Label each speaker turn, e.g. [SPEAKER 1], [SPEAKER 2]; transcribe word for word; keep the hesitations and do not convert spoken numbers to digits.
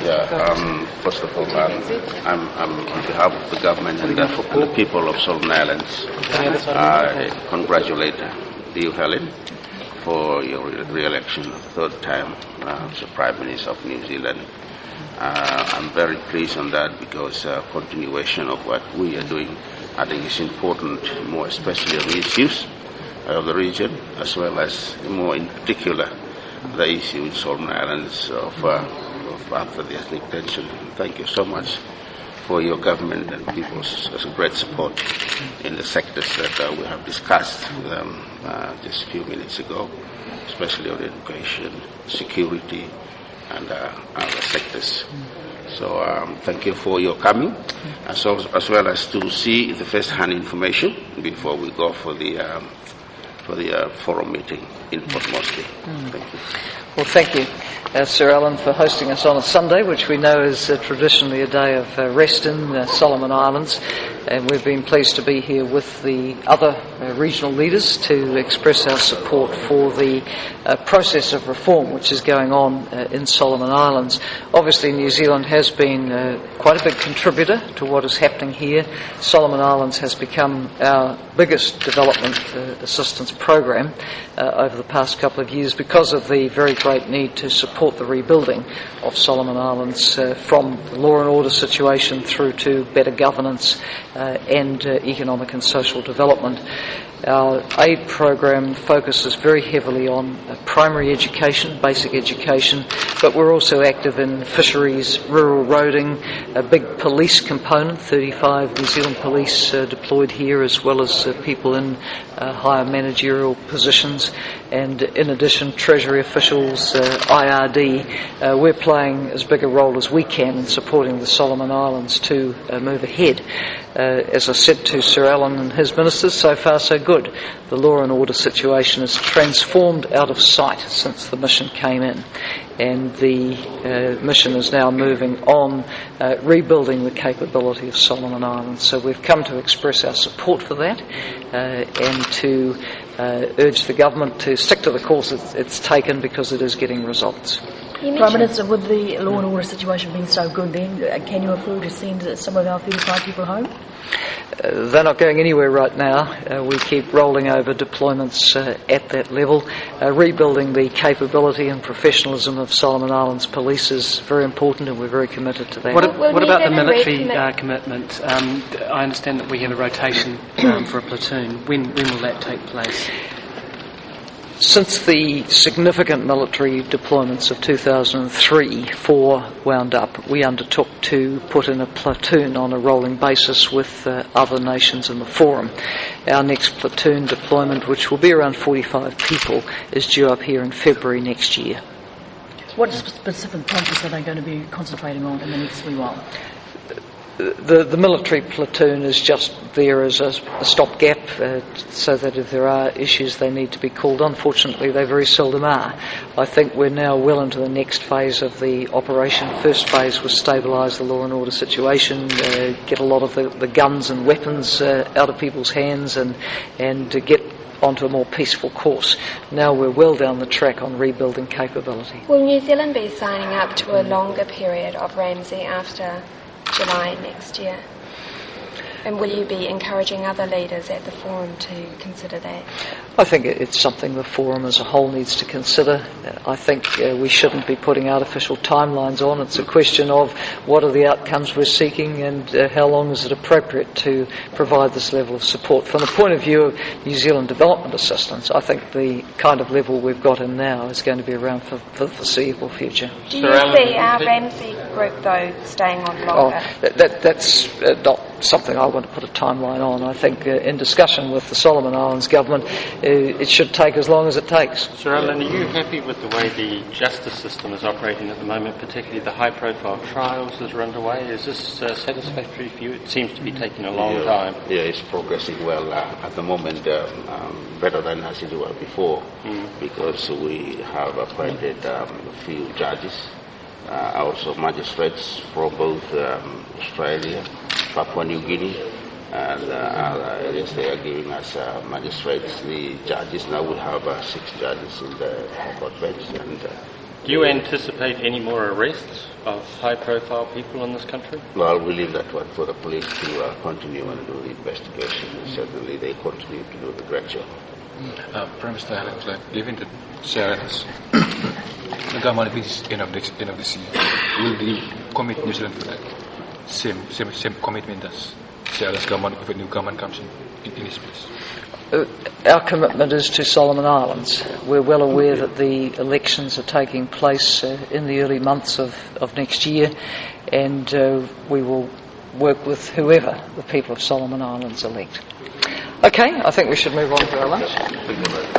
[SPEAKER 1] Yeah, um, first of all, um, I'm, I'm on behalf of the government and the, and the people of Solomon Islands, I uh, congratulate you, Helen, for your re-election a third time uh, as the Prime Minister of New Zealand. Uh, I'm very pleased on that because uh, continuation of what we are doing, I think is important, more especially on the issues of the region, as well as more in particular the issue in Solomon Islands of, uh, of after the ethnic tension. Thank you so much for your government and people's great support in the sectors that uh, we have discussed um, uh, just a few minutes ago, especially on education, security, and uh, other sectors. So um, thank you for your coming, as well, as well as to see the first-hand information before we go for the um, for the uh, forum meeting in Port Moresby. Mm. Thank you.
[SPEAKER 2] Well, thank you, uh, Sir Alan, for hosting us on a Sunday, which we know is uh, traditionally a day of uh, rest in uh, Solomon Islands. And we've been pleased to be here with the other uh, regional leaders to express our support for the uh, process of reform which is going on uh, in Solomon Islands. Obviously, New Zealand has been uh, quite a big contributor to what is happening here. Solomon Islands has become our biggest development uh, assistance program uh, over the past couple of years because of the very great need to support the rebuilding of Solomon Islands uh, from the law and order situation through to better governance Uh, and uh, economic and social development. Our aid program focuses very heavily on uh, primary education, basic education, but we're also active in fisheries, rural roading, a big police component, thirty-five New Zealand police uh, deployed here, as well as uh, people in uh, higher managerial positions, and in addition Treasury officials, uh, I R D. Uh, we're playing as big a role as we can in supporting the Solomon Islands to uh, move ahead. Uh, as I said to Sir Alan and his ministers, so far so good. The law and order situation has transformed out of sight since the mission came in, and the uh, mission is now moving on, uh, rebuilding the capability of Solomon Islands. So we've come to express our support for that uh, and to uh, urge the government to stick to the course it's, it's taken, because it is getting results.
[SPEAKER 3] Prime Minister, with the law and order situation being so good, then uh, can you afford to send some of our thirty-five people home?
[SPEAKER 2] Uh, they're not going anywhere right now. Uh, we keep rolling over deployments uh, at that level. Uh, rebuilding the capability and professionalism of Solomon Islands Police is very important, and we're very committed to that.
[SPEAKER 4] What, what about the military uh, commitment? Um, I understand that we have a rotation um, for a platoon. When, when will that take place?
[SPEAKER 2] Since the significant military deployments of two thousand three four wound up, we undertook to put in a platoon on a rolling basis with uh, other nations in the forum. Our next platoon deployment, which will be around forty-five people, is due up here in February next year.
[SPEAKER 3] What specific projects are they going to be concentrating on in the next wee while?
[SPEAKER 2] The, the military platoon is just there as a, a stopgap, uh, so that if there are issues they need to be called on. Fortunately, they very seldom are. I think we're now well into the next phase of the operation. First phase was stabilise the law and order situation, uh, get a lot of the, the guns and weapons uh, out of people's hands, and, and to get onto a more peaceful course. Now we're well down the track on rebuilding capability.
[SPEAKER 5] Will New Zealand be signing up to a longer period of Ramsey after July next year? And will you be encouraging other leaders at the forum to consider that?
[SPEAKER 2] I think it's something the forum as a whole needs to consider. I think uh, we shouldn't be putting artificial timelines on. It's a question of what are the outcomes we're seeking, and uh, how long is it appropriate to provide this level of support. From the point of view of New Zealand development assistance, I think the kind of level we've got in now is going to be around for, for the foreseeable future.
[SPEAKER 5] Do you see our Ramsey group, though, staying on longer?
[SPEAKER 2] Oh, that, that, that's uh, not something I want to put a timeline on. I think uh, in discussion with the Solomon Islands government, uh, it should take as long as it takes.
[SPEAKER 6] Sir Alan, are you happy with the way the justice system is operating at the moment, particularly the high-profile trials that are underway? Is this uh, satisfactory for you? It seems to be taking a long
[SPEAKER 1] yeah,
[SPEAKER 6] time.
[SPEAKER 1] Yeah, it's progressing well uh, at the moment, um, um, better than as it was before, mm. because we have appointed um, a few judges, uh, also magistrates from both um, Australia, Papua New Guinea, and uh, other areas. They are giving us uh, magistrates, the judges. Now we have uh, six judges in the court bench, and uh,
[SPEAKER 6] Do you anticipate any more arrests of high-profile people in this country?
[SPEAKER 1] Well, we leave that one for the police to uh, continue and do the investigation. And certainly they continue to do the great job.
[SPEAKER 7] Uh, Prime Minister Helen, given that Sarah has the government is end of this end of this year, will you commit New Zealand to that same same same commitment as Sarah's government if a new government comes in in, in his place?
[SPEAKER 2] Uh, our commitment is to Solomon Islands. We're well aware that the elections are taking place uh, in the early months of, of next year, and uh, we will work with whoever the people of Solomon Islands elect. Okay, I think we should move on to our lunch.